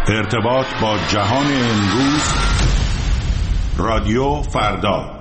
ارتباط با جهان امروز، رادیو فردا.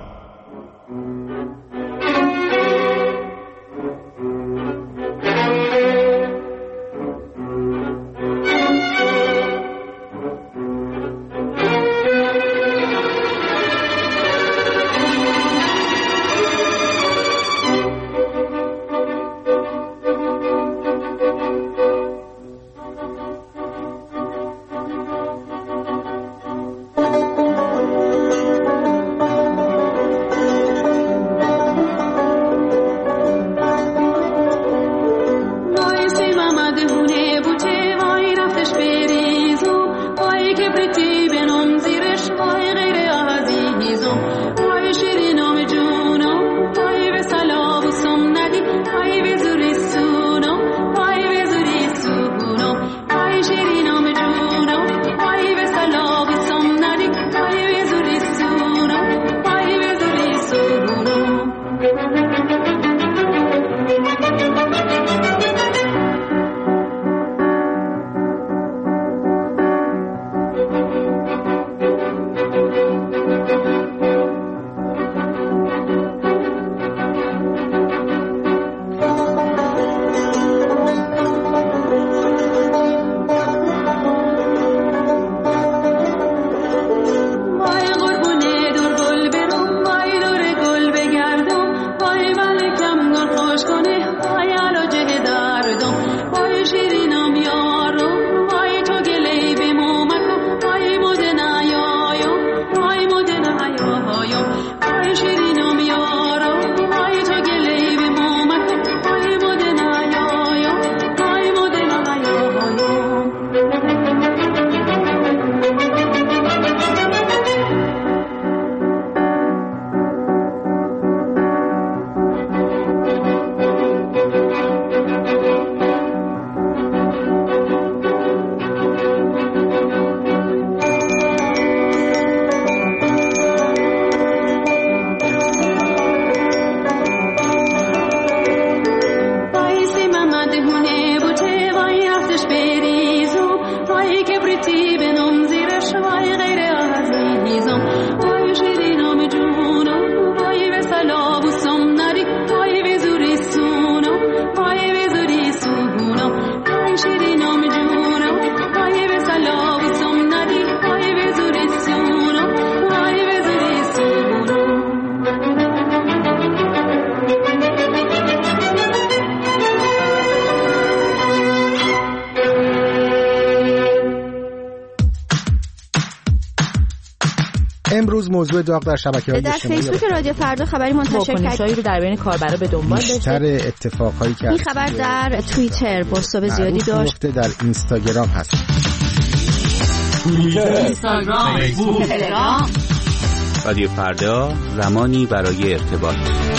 امروز موضوع داغ در شبکه‌های اجتماعی در فیسبوک رادیو فردا خبری منتشر کرد رو در بین کاربرا به دنبال داشته. بیشتر اتفاقایی که این خبر در توییتر بازتاب زیادی داشت. در اینستاگرام هست. اینستاگرام، فیسبوک، تلگرام. رادیو فردا، زمانی برای ارتباط.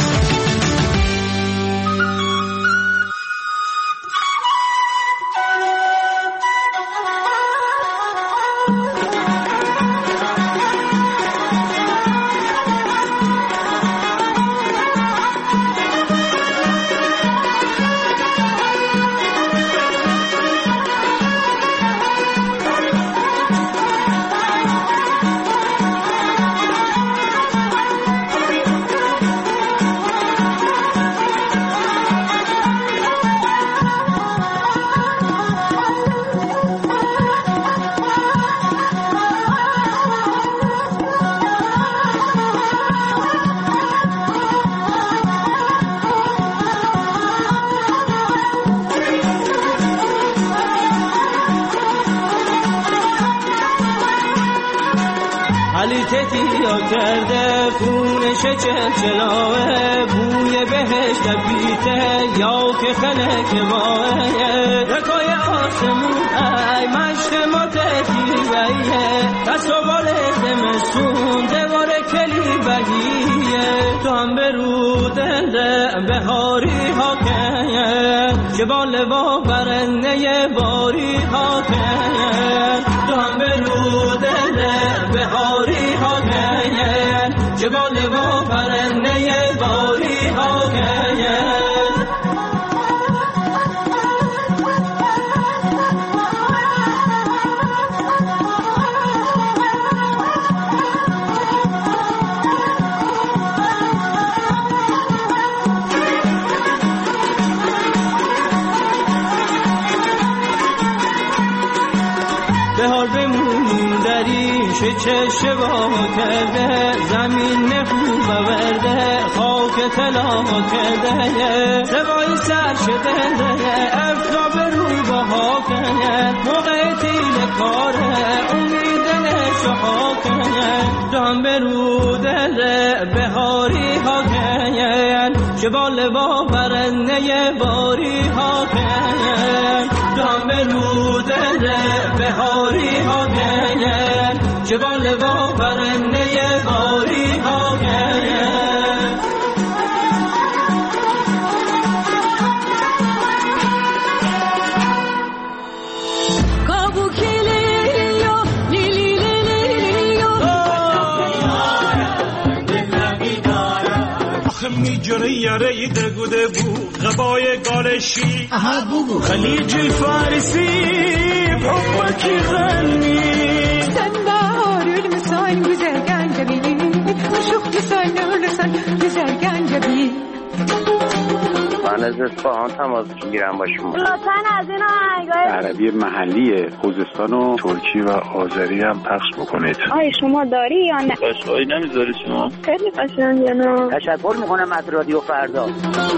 کرده خونش چلچلاه بوی بهش دبیته یا که خلک واه رکای آسمون ای مشت متجیبه دست و بال زمستون دوار کلی بگیه تو هم برو دنده بهاری ها که که با لوا برنده باری ها که تو هم برو دنده بهاری ها که با لوا برنده باری ها که بهار بمونیم در این چه با کرده زمین نخون بورده خاک طلا کرده سوای سر شده افتا به روی بها کنه موقع تیل کاره امید نشها کنه دام به رو دل بهاری ها کنه شبال با برنده باری ها کنه دام به رو دل بهاری ها کنه شبال با برنده باری ها کنه میجره یاره دگوده بو غبای گالشی خلیج فارسی حبکی غنی sen bahar ölmüsen güzel gencebi aşık güzel ölürsen güzel gencebi من از اصفهان تماس میگیرم با شما لطفاً از این آهنگای عربی محلی خوزستان و ترکی و آذری هم پخش بکنید. آیا شما داری یا نه؟ قشقایی نمیذاری شما؟ خیلی قشنگه نه؟ تشکر میکنم از رادیو فردا.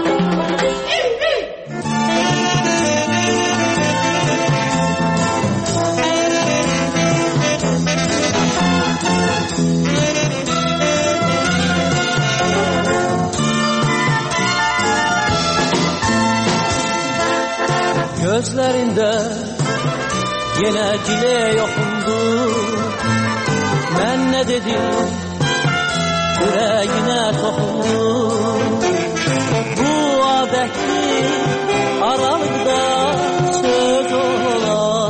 Gözlerinde yine dile yokundu ben ne dedim yüreğine sokundu bu adetli aralıkta söz ola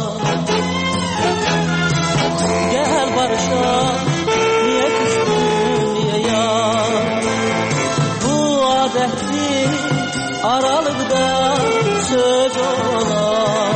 gel barışa niye küstün niye ya bu adetli aralıkta söz ola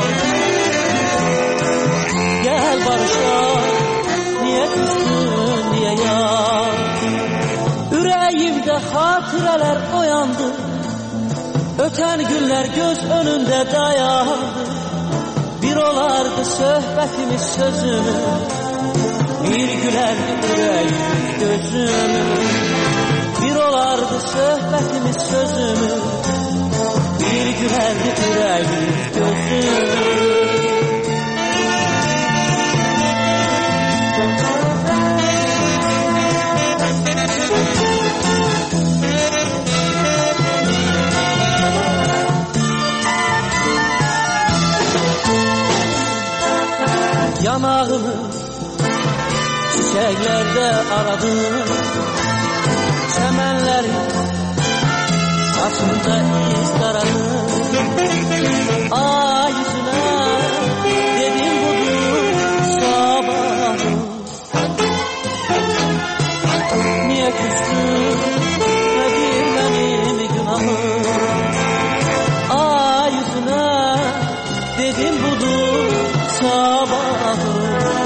gel barışa niye küstün niye ya yüreğimde hatıreler oyandı öten günler göz önünde dayandı bir olardı sohbetimiz sözümüz bir gülerdi yüreğimiz gözümüz bir olardı sohbetimiz sözümüz bir gülerdi yüreğimiz gözümüz yanağını çiçeklerde aradım çemenlerin saçında iz taradım ay yüzüne dedim budur sabahım niye küstün nedir benim günahım ay yüzüne dedim budur sabahım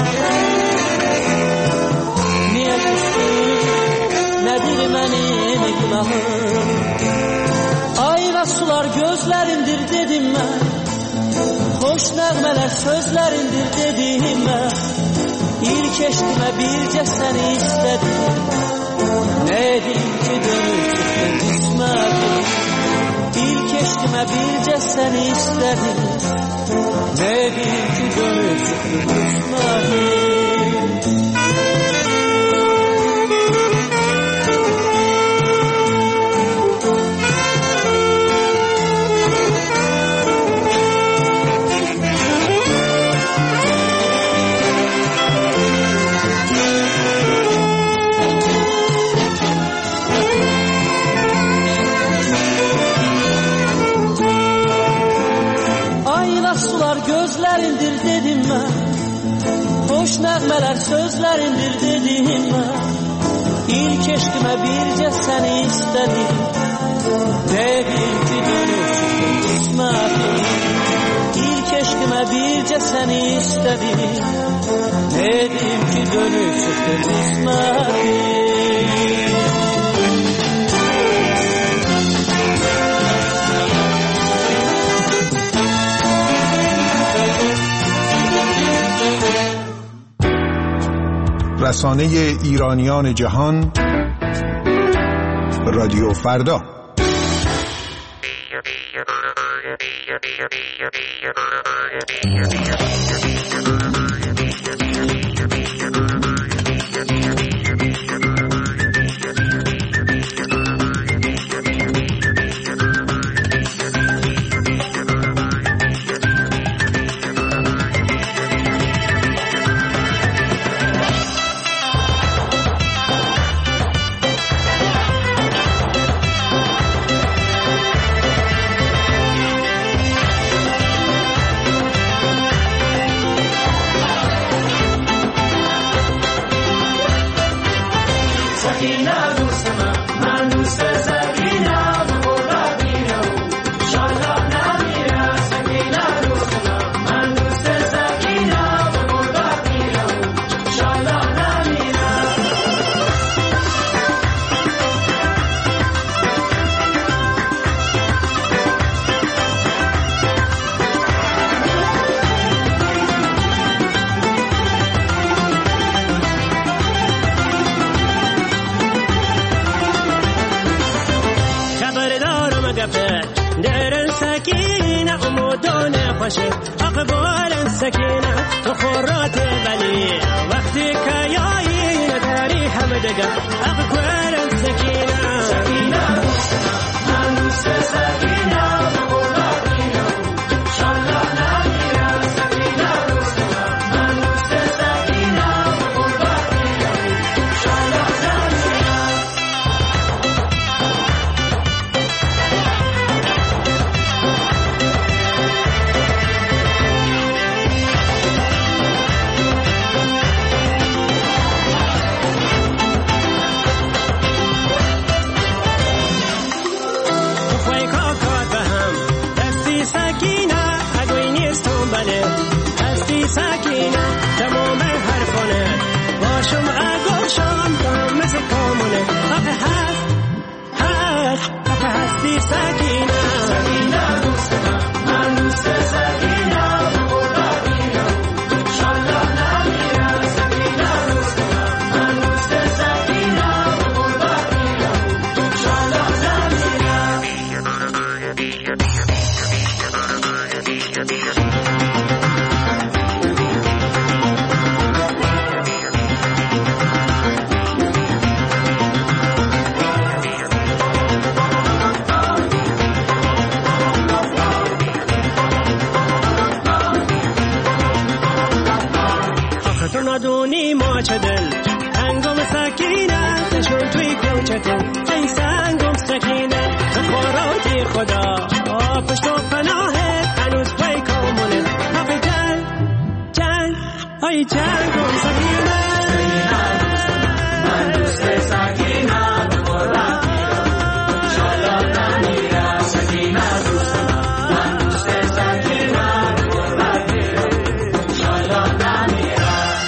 niye küstün nedir benim günahım ayla sular gözlerindir dedim ben hoş nəğmələr sözlerindir dedim ben ilk eşkime bircə səni istedim ne edeyim ki dönüp çıktın kısmetim ilk eşkime bircə səni istedim ne edeyim ki dönüp çıktın kısmetim gözlerindir dedim ben hoş nəğmələr sözlerindir dedim ben ilk eşkime bircə səni istedim dedim ki dönüp çıktın kısmetim ilk eşkime bircə səni istedim dedim ki dönüp çıktın kısmetim رسانه ایرانیان جهان، رادیو فردا. درن سکینه امودانه خوشه اقبال سکینه تو خورات ولی وقتی که یایی نداری همه دگه اقبال سکینه سکینه من دوست سکینه سکینه تمام حرفانه باشم اگوشم دم مثل کامونه آخه هستی سکینه سکینه دوست من دوست سکینه برداریم انشالله نمیره سکینه دوست من دوست سکینه برداریم انشالله ندونی ما چه دل هنگام سکینه تشون توی کوچتون ای سنگم سکینه تو خوراکی خدا پشت و پناهت هنوز پای کامونه آقای جنگ ای جنگم سکینه من دوست سکینه بخورم شالا نمیره سکینه دوست من دوست سکینه بخورم شالا نمیره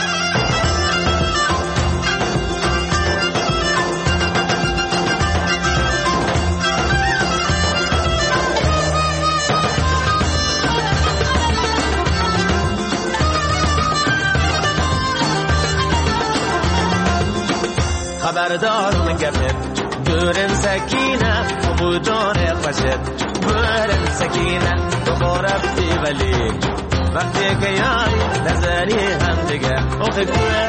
خبردارم گفت دورن سکینه امودانه خوشت برن سکینه تو رفتی ولی وقتی که یاری نظری هم دیگه اوخی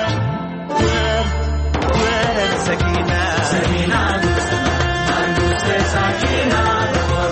برن سکینه سکینه دوست من دوست سکینه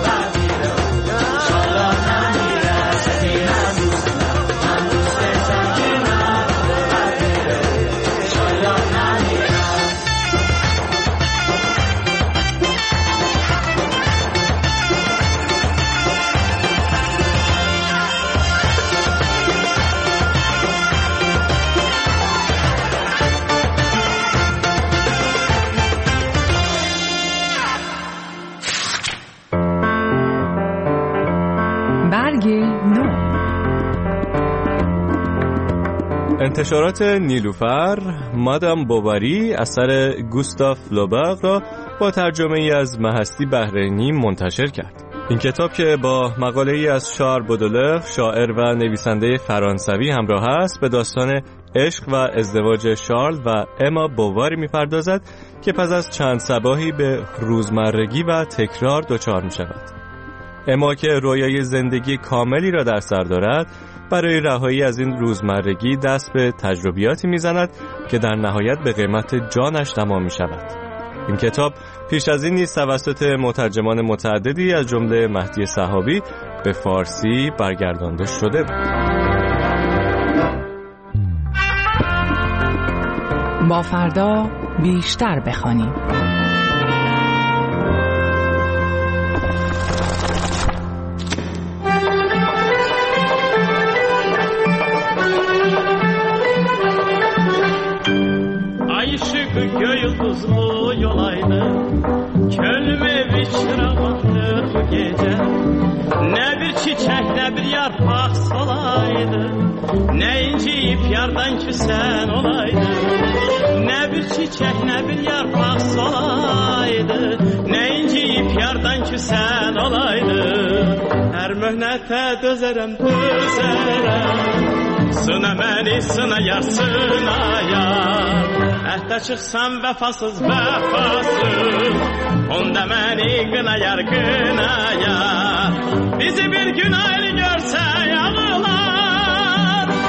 انتشارات نیلوفر مادام بوواری اثر گوستاف فلوبر را با ترجمه ای از مهستی بحرینی منتشر کرد. این کتاب که با مقاله‌ای از شارل بودلر، شاعر و نویسنده فرانسوی همراه است، به داستان عشق و ازدواج شارل و اما بوواری می‌پردازد که پس از چند صباحی به روزمرگی و تکرار دچار می‌شود. اما که رویای زندگی کاملی را در سر دارد، برای رهایی از این روزمرگی دست به تجربیاتی می‌زند که در نهایت به قیمت جانش تمام می‌شود. این کتاب پیش از این نیز توسط مترجمان متعددی از جمله مهدی صحابی به فارسی برگردانده شده بود. با فردا بیشتر بخوانیم. Göy yıldızlı yolaydı, könlüme bir çırağındır bu gece. Ne bir çiçek ne bir yarpak solaydı, ne inciyip yardan küsen olaydı. Ne bir çiçek ne bir yarpak solaydı, ne inciyip yardan küsen olaydı. Her mühnete dözerem dözerem, sına beni sına yar sına yar. Əhdə çıxsam vəfasız vəfasız, onda məni qınayar qınayar. Bizi bir gün ayrı görsə yağılar.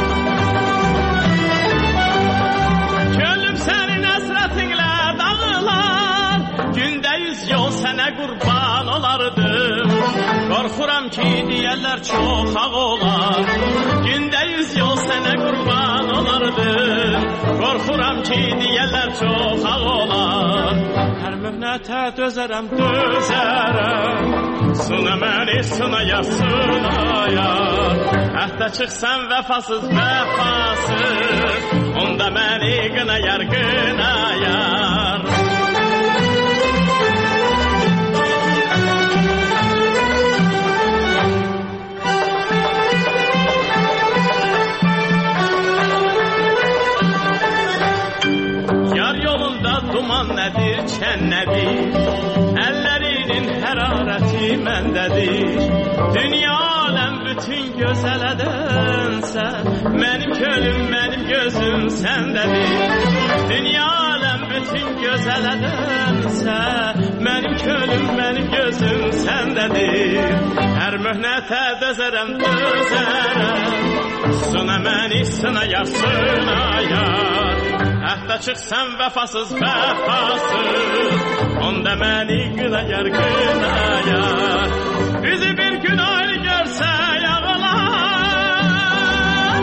Könlüm sənin əsrətinlə dağılar. Gündə 100 yol sənə qurban olardım. Qorxuram ki deyərlər çox ağ olar. Gündə 100 yol sənə qurban olardım. Qorxuram ki deyərlər çox ağ olar. Hər möhnətə dözərəm, dözərəm. Sına məni sınaya, sınaya. Əhdə çıxsam vəfasız, vəfasız, onda məni qınayar, qınayar. Duman nədir, çən nədir, əllərinin hərarəti məndədir. Dünya aləm bütün gözələdənsə, mənim könlüm, mənim gözüm səndədir. Dünya aləm bütün gözələdənsə, mənim könlüm, mənim gözüm səndədir. Hər möhnətə dözərəm, dözərəm, sına məni sınayar, sınayar. Əhdə çıxsam vəfasız, vəfasız, onda məni qınayar, qınayar. Bizi bir gün ayrı görsə yağılar.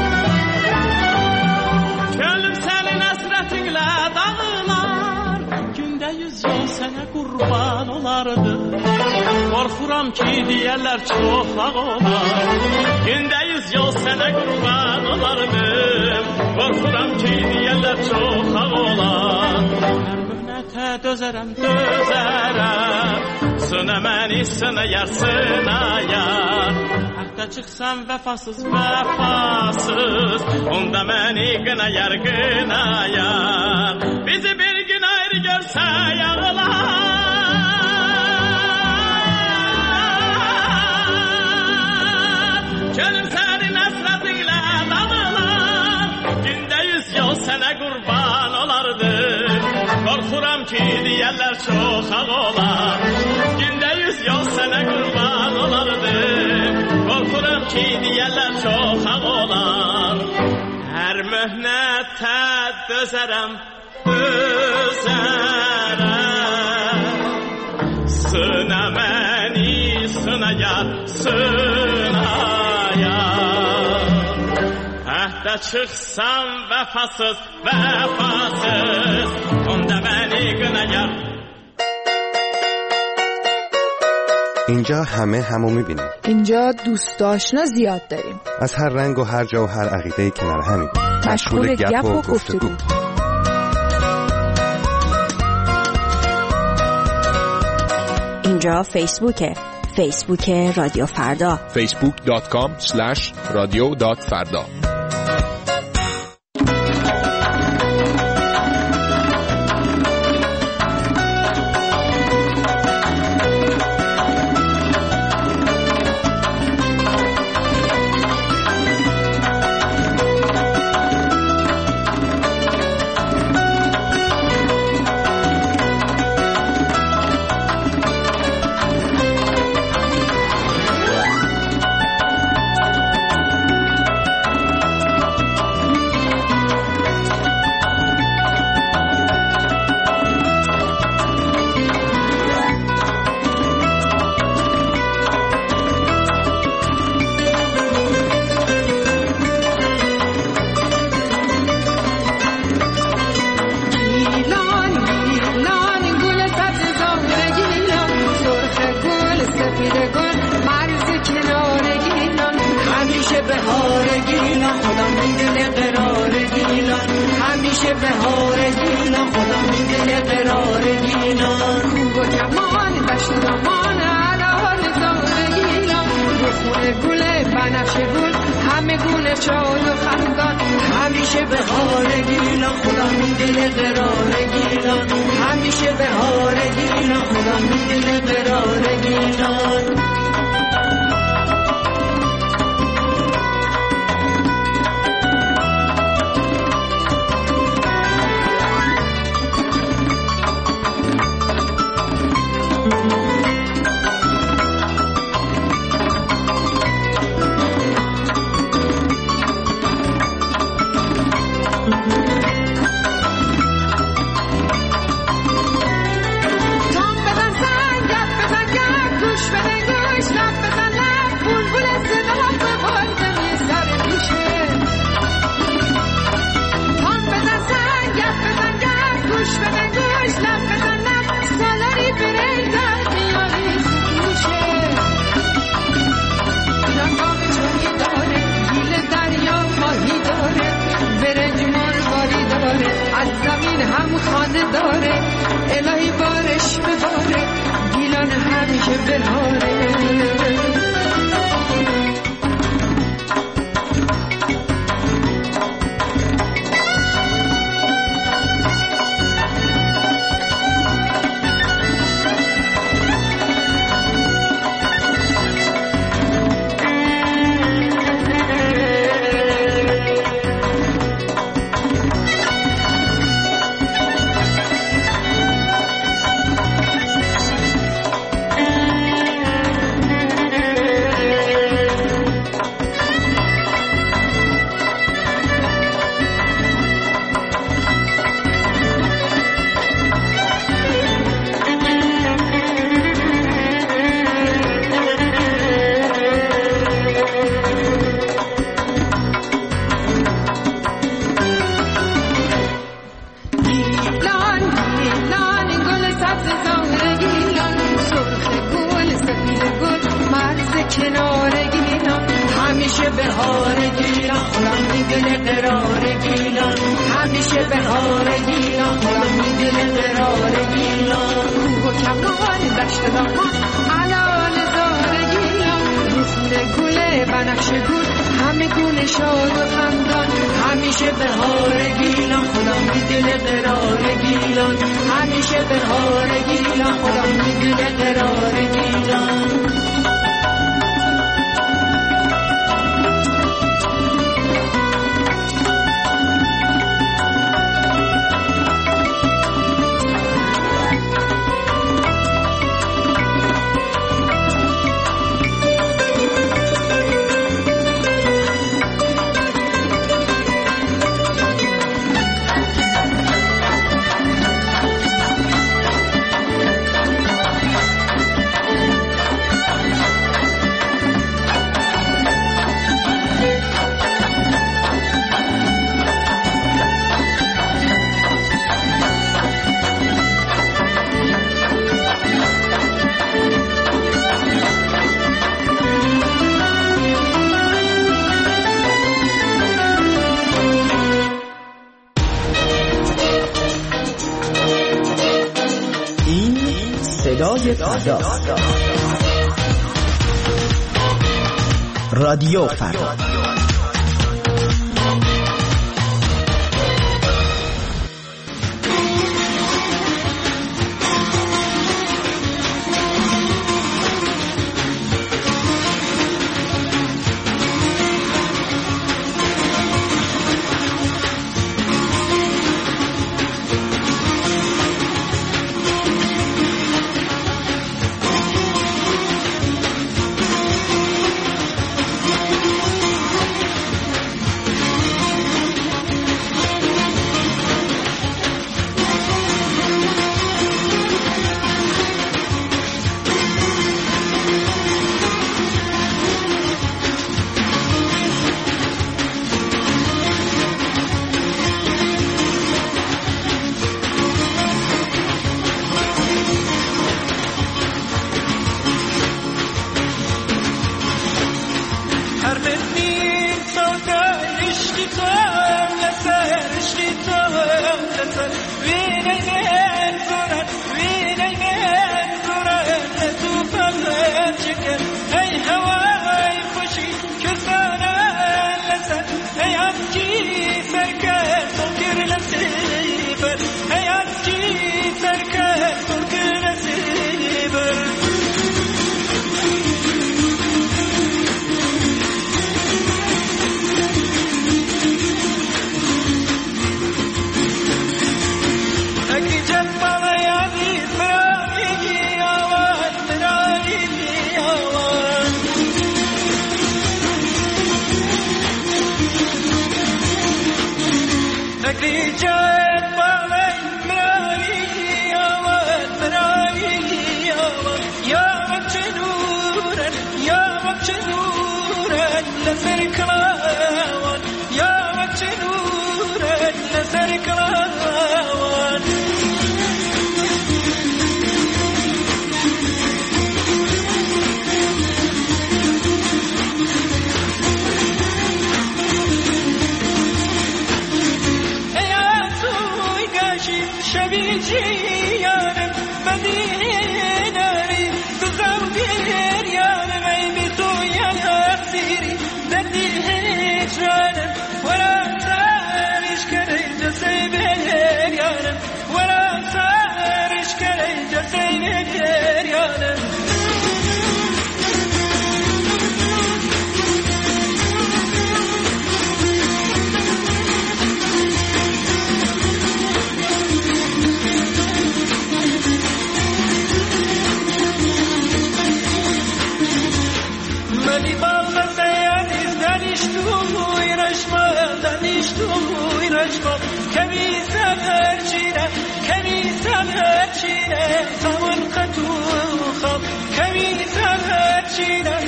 Könlüm sənin əsrətinlə dağılar. Gündə 100 yol sənə qurban olardı. Qorxuram ki deyərlər çox ağ olar. Gündə 100 yol sənə qurban olardım. Qorxuram ki deyərlər çox ağ olar. Hər möhnətə dözərəm, dözərəm, sına məni sınayar, sınayar. Əhdə çıxsam vəfasız, vəfasız, onda məni qınayar, qınayar. Bizi bir gün ayrı görsə yağılar. Könlüm sənin əsrətinlə dağılar. Gündə 100 yol sənə qurban olardım. Qorxuram ki deyərlər çox ağ olar. Gündə 100 yol sənə qurban olardım. Qorxuram ki deyərlər çox ağ olar. Hər möhnətə dözərəm, dözərəm, sına məni sınayar, sınayar. Əhdə çıxsam vəfasız, vəfasız, onda məni qınayar. اینجا همو میبینیم. اینجا دوست آشنا زیاد داریم. از هر رنگ و هر جا و هر عقیده‌ای کنار همیم. مشغول گپ و گفتگو. اینجا فیسبوکه. فیسبوک رادیو فردا. facebook.com/radio.farda. همیشه بهار گیلان خدا میده قرار گیلان کوه و کمان دشت و دامان علال زار گیلان رخونه گل بنفشه گل همه گونه شاد و خندان همیشه بهار گیلان خدا میده قرار گیلان همیشه بهار گیلان خدا میده قرار گیلان داره الهی بارش بباره گیلان همیشه بهاره رادیو فردا. فكري جاءت بالي مراري يا مجنورا يا مجنورا لسر كلاوان يا مجنورا لسر كلاوان شبیچی یارم مدیناری تو زودیر یارم ای بی تو یا سیری دردی هجرانم ولا سارش کری جسی بیر یارم ولا سارش کری جسی بیر یارم كميسان هرشينا ثمن قطوخم كميسان هرشينا